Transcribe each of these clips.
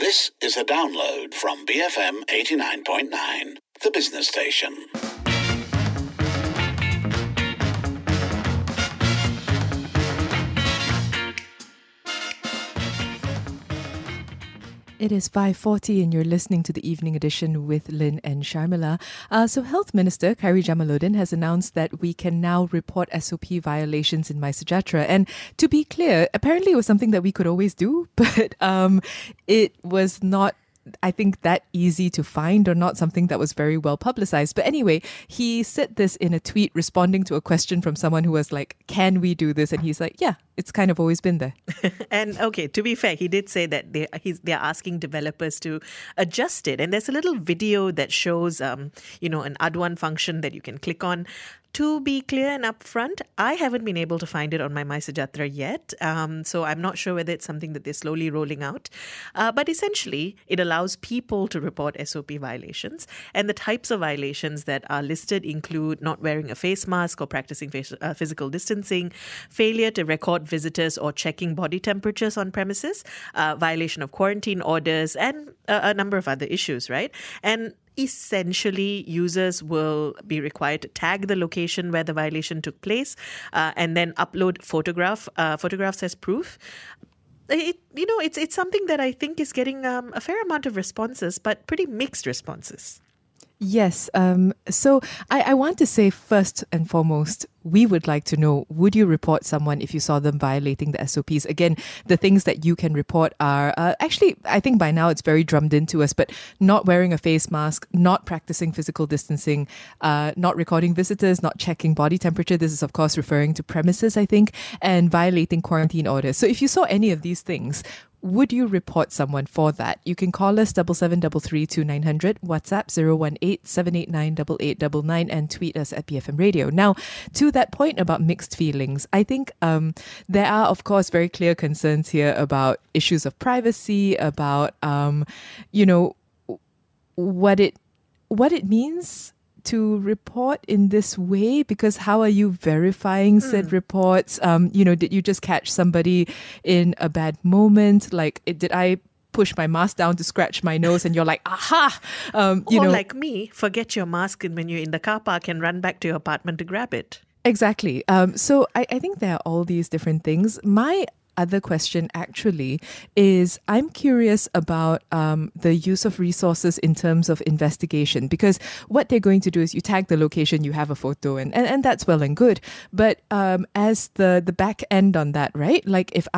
This is a download from BFM 89.9, the business station. It is 5:40 and you're listening to the evening edition with Lynn and Sharmila. So Health Minister Khairy Jamaluddin has announced that we can now report SOP violations in MySejahtera. And to be clear, apparently it was something that we could always do, but it was not, I think, that easy to find or not something that was very well publicized. But anyway, he said this in a tweet responding to a question from someone who was like, can we do this? And he's like, yeah, it's kind of always been there. And okay, to be fair, he did say that they're asking developers to adjust it. And there's a little video that shows, an Adwan function that you can click on. To be clear and upfront, I haven't been able to find it on my MySejahtera yet. So I'm not sure whether it's something that they're slowly rolling out. But essentially, it allows people to report SOP violations. And the types of violations that are listed include not wearing a face mask or practicing physical distancing, failure to record visitors or checking body temperatures on premises, violation of quarantine orders, and a number of other issues, right? And essentially, users will be required to tag the location where the violation took place and then upload photographs as proof. It's something that I think is getting a fair amount of responses, but pretty mixed responses. Yes. So I want to say first and foremost, we would like to know, would you report someone if you saw them violating the SOPs? Again, the things that you can report are actually, I think by now it's very drummed into us, but not wearing a face mask, not practicing physical distancing, not recording visitors, not checking body temperature. This is, of course, referring to premises, I think, and violating quarantine orders. So if you saw any of these things, would you report someone for that? You can call us 77332900, WhatsApp 018-789-8899, and tweet us at BFM Radio. Now, to that point about mixed feelings, I think there are, of course, very clear concerns here about issues of privacy, about what it means to report in this way, because how are you verifying said reports? Did you just catch somebody in a bad moment? Like, did I push my mask down to scratch my nose and you're like, aha! Like me, forget your mask when you're in the car park and run back to your apartment to grab it. Exactly. So I think there are all these different things. My other question actually is, I'm curious about the use of resources in terms of investigation, because what they're going to do is you tag the location, you have a photo, and that's well and good. But as the back end on that, right? Like if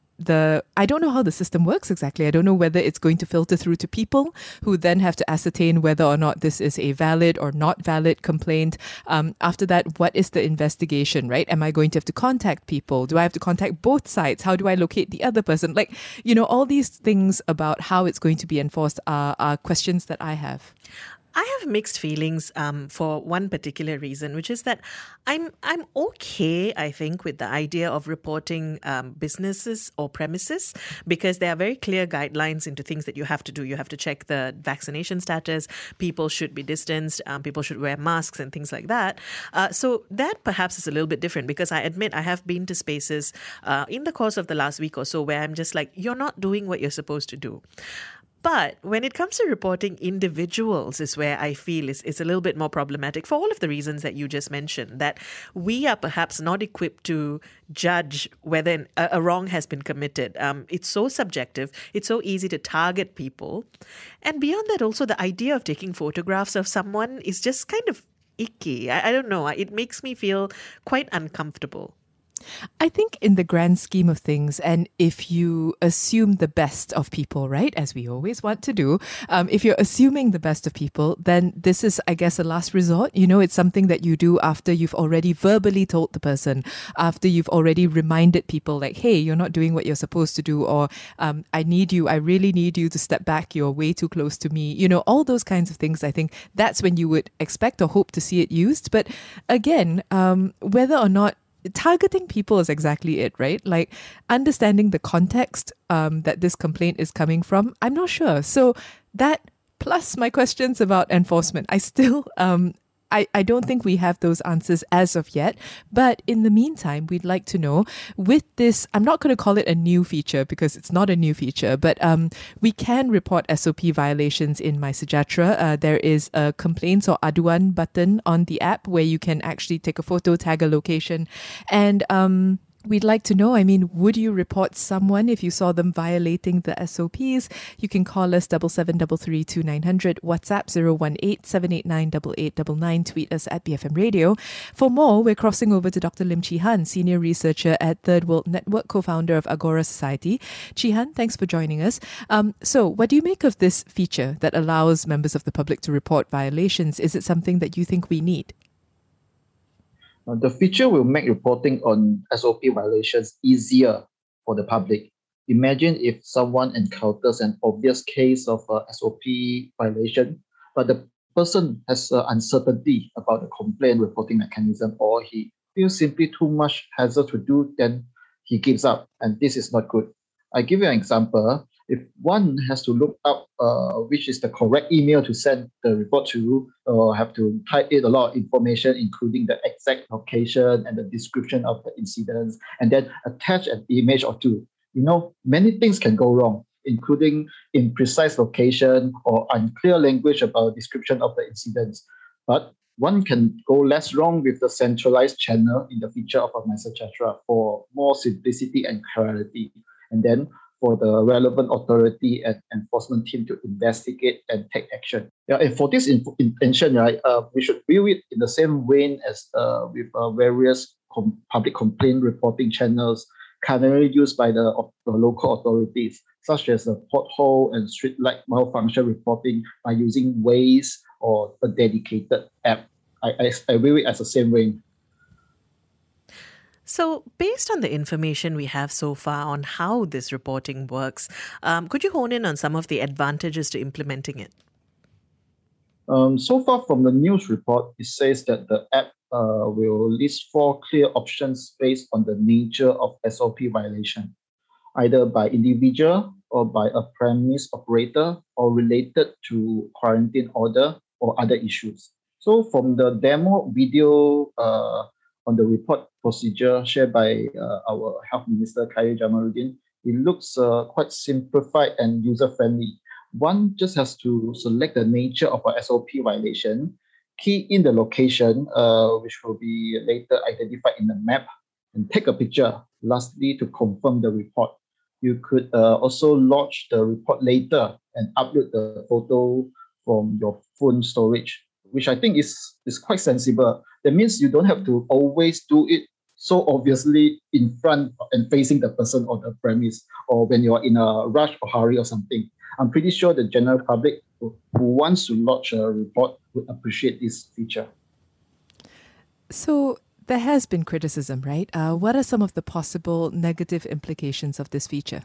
I don't know how the system works exactly. I don't know whether it's going to filter through to people who then have to ascertain whether or not this is a valid or not valid complaint. After that, what is the investigation, right? Am I going to have to contact people? Do I have to contact both sides? How do I locate the other person? All these things about how it's going to be enforced are questions that I have. I have mixed feelings for one particular reason, which is that I'm okay, I think, with the idea of reporting businesses or premises, because there are very clear guidelines into things that you have to do. You have to check the vaccination status. People should be distanced. People should wear masks and things like that. So that perhaps is a little bit different, because I admit I have been to spaces in the course of the last week or so where I'm just like, you're not doing what you're supposed to do. But when it comes to reporting individuals is where I feel it's a little bit more problematic for all of the reasons that you just mentioned, that we are perhaps not equipped to judge whether a wrong has been committed. It's so subjective. It's so easy to target people. And beyond that, also the idea of taking photographs of someone is just kind of icky. I don't know. It makes me feel quite uncomfortable. I think in the grand scheme of things, and if you assume the best of people, right, as we always want to do, if you're assuming the best of people, then this is, I guess, a last resort. It's something that you do after you've already verbally told the person, after you've already reminded people like, hey, you're not doing what you're supposed to do, or I really need you to step back, you're way too close to me. All those kinds of things. I think that's when you would expect or hope to see it used. But again, whether or not targeting people is exactly it, right? Like understanding the context that this complaint is coming from, I'm not sure. So that plus my questions about enforcement, I still I don't think we have those answers as of yet. But in the meantime, we'd like to know with this, I'm not going to call it a new feature because it's not a new feature, but we can report SOP violations in MySejahtera. There is a complaints or aduan button on the app where you can actually take a photo, tag a location, and we'd like to know, would you report someone if you saw them violating the SOPs? You can call us 77332900, WhatsApp 018-789-8899, tweet us at BFM Radio. For more, we're crossing over to Dr. Lim Chi Han, Senior Researcher at Third World Network, co-founder of Agora Society. Chi Han, thanks for joining us. So what do you make of this feature that allows members of the public to report violations? Is it something that you think we need? The feature will make reporting on SOP violations easier for the public. Imagine if someone encounters an obvious case of a SOP violation, but the person has uncertainty about the complaint reporting mechanism, or he feels simply too much hassle to do, then he gives up, and this is not good. I give you an example. If one has to look up which is the correct email to send the report to, or have to type in a lot of information, including the exact location and the description of the incidents, and then attach an image or two, many things can go wrong, including imprecise location or unclear language about description of the incidents. But one can go less wrong with the centralized channel in the feature of MySejahtera for more simplicity and clarity. And then for the relevant authority and enforcement team to investigate and take action. Yeah, and for this intention, right, we should view it in the same vein as with various public complaint reporting channels currently used by the local authorities, such as the pothole and street light malfunction reporting by using Waze or a dedicated app. I view it as the same vein. So, based on the information we have so far on how this reporting works, could you hone in on some of the advantages to implementing it? So far from the news report, it says that the app will list 4 clear options based on the nature of SOP violation, either by individual or by a premise operator or related to quarantine order or other issues. So from the demo video on the report procedure shared by our Health Minister, Khairy Jamaluddin, it looks quite simplified and user-friendly. One just has to select the nature of a SOP violation, key in the location, which will be later identified in the map, and take a picture, lastly, to confirm the report. You could also lodge the report later and upload the photo from your phone storage, which I think is quite sensible. That means you don't have to always do it so obviously in front and facing the person or the premise, or when you're in a rush or hurry or something. I'm pretty sure the general public who wants to lodge a report would appreciate this feature. So there has been criticism, right? What are some of the possible negative implications of this feature?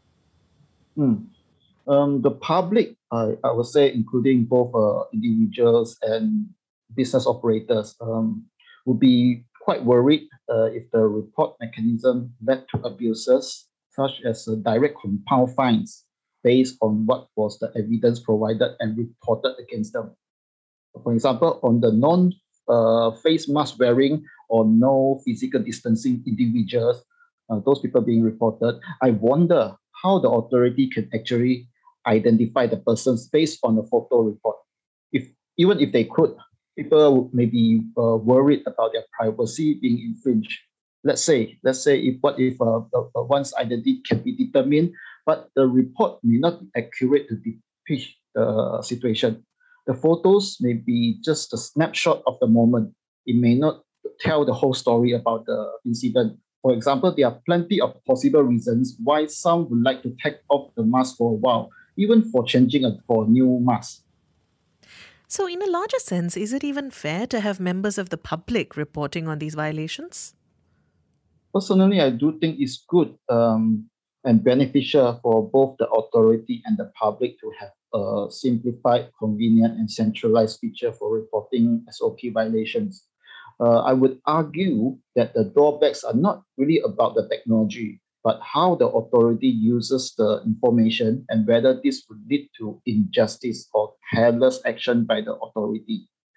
The public, I would say, including both individuals and business operators, would be quite worried if the report mechanism led to abuses, such as direct compound fines based on what was the evidence provided and reported against them. For example, on the non-face mask wearing or no physical distancing individuals, those people being reported, I wonder how the authority can actually identify the persons based on a photo report. Even if they could, people may be worried about their privacy being infringed. Let's say if one's identity can be determined, but the report may not be accurate to depict the situation. The photos may be just a snapshot of the moment. It may not tell the whole story about the incident. For example, there are plenty of possible reasons why some would like to take off the mask for a while, even for changing for a new mask. So in a larger sense, is it even fair to have members of the public reporting on these violations? Personally, I do think it's good and beneficial for both the authority and the public to have a simplified, convenient, and centralized feature for reporting SOP violations. I would argue that the drawbacks are not really about the technology, but how the authority uses the information and whether this would lead to injustice or careless action by the authority.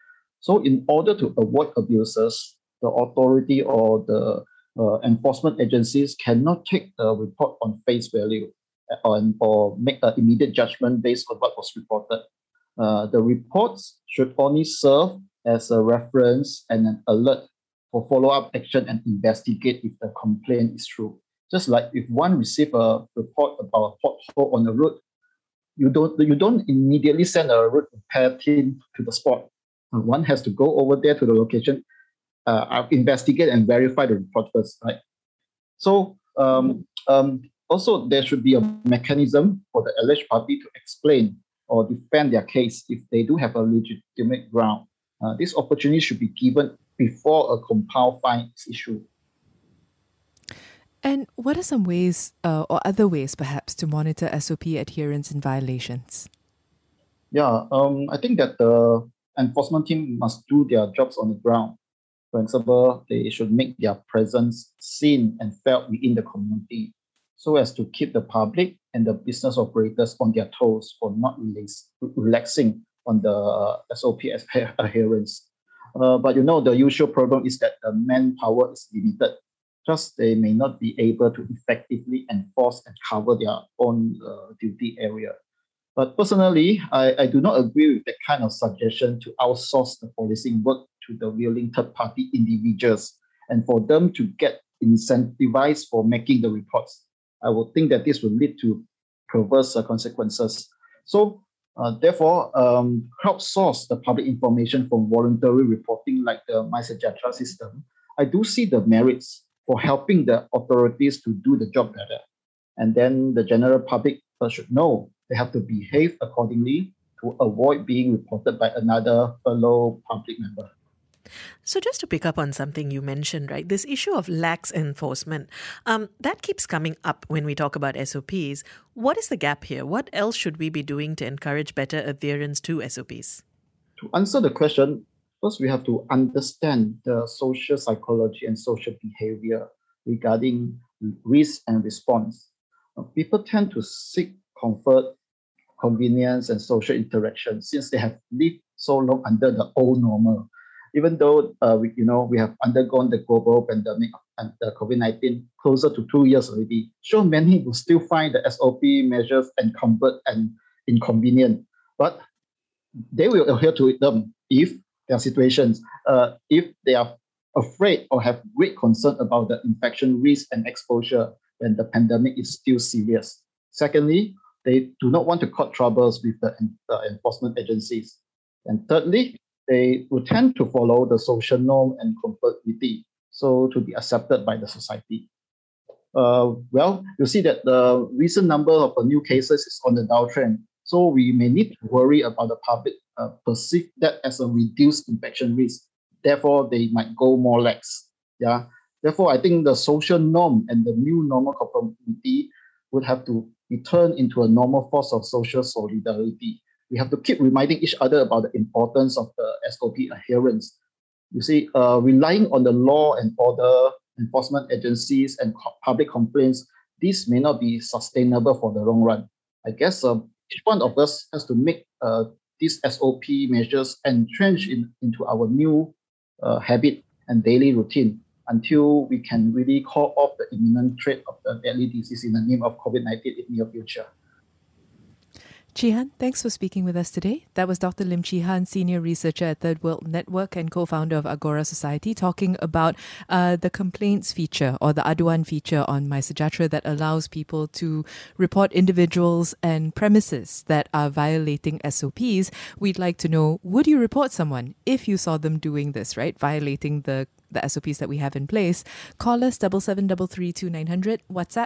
So in order to avoid abuses, the authority or the enforcement agencies cannot take the report on face value or make an immediate judgment based on what was reported. The reports should only serve as a reference and an alert for follow-up action and investigate if the complaint is true. Just like if one receives a report about a pothole on the road, you don't immediately send a road repair team to the spot. One has to go over there to the location, investigate and verify the report first, right? So also there should be a mechanism for the alleged party to explain or defend their case if they do have a legitimate ground. This opportunity should be given before a compound fine is issued. And what are some ways or other ways perhaps to monitor SOP adherence and violations? Yeah, I think that the enforcement team must do their jobs on the ground. For example, they should make their presence seen and felt within the community so as to keep the public and the business operators on their toes for not relaxing on the SOP adherence. But the usual problem is that the manpower is limited. Just they may not be able to effectively enforce and cover their own duty area. But personally, I do not agree with that kind of suggestion to outsource the policing work to the willing third-party individuals and for them to get incentivized for making the reports. I would think that this will lead to perverse consequences. So, therefore, crowdsource the public information from voluntary reporting like the MySejahtera system. I do see the merits for helping the authorities to do the job better. And then the general public should know they have to behave accordingly to avoid being reported by another fellow public member. So just to pick up on something you mentioned, right, this issue of lax enforcement, that keeps coming up when we talk about SOPs. What is the gap here? What else should we be doing to encourage better adherence to SOPs? To answer the question, first we have to understand the social psychology and social behavior regarding risk and response. People tend to seek comfort, convenience, and social interaction since they have lived so long under the old normal. Even though we have undergone the global pandemic and the COVID-19 closer to 2 years already, sure many will still find the SOP measures and comfort and inconvenient, but they will adhere to them if there are situations, if they are afraid or have great concern about the infection risk and exposure when the pandemic is still serious. Secondly, they do not want to cause troubles with the enforcement agencies. And thirdly, they will tend to follow the social norm and conformity, so to be accepted by the society. You see that the recent number of new cases is on the downtrend, so we may need to worry about the public perceive that as a reduced infection risk. Therefore, they might go more lax. Yeah. Therefore, I think the social norm and the new normal conformity would have to be turned into a normal force of social solidarity. We have to keep reminding each other about the importance of the SOP adherence. You see, relying on the law and order, enforcement agencies, and public complaints, this may not be sustainable for the long run. I guess each one of us has to make these SOP measures entrenched into our new habit and daily routine until we can really call off the imminent threat of the deadly disease in the name of COVID-19 in the near future. Chee Han, thanks for speaking with us today. That was Dr. Lim Chee Han, Senior Researcher at Third World Network and co-founder of Agora Society, talking about the complaints feature or the Aduan feature on MySejahtera that allows people to report individuals and premises that are violating SOPs. We'd like to know, would you report someone if you saw them doing this, right? Violating the SOPs that we have in place. Call us 77332900, WhatsApp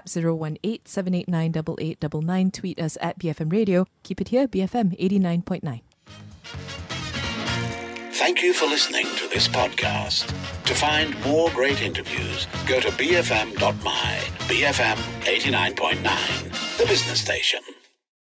018-789-8899, tweet us at BFM Radio. Keep it here, BFM 89.9. Thank you for listening to this podcast. To find more great interviews, go to bfm.my. BFM 89.9, the business station.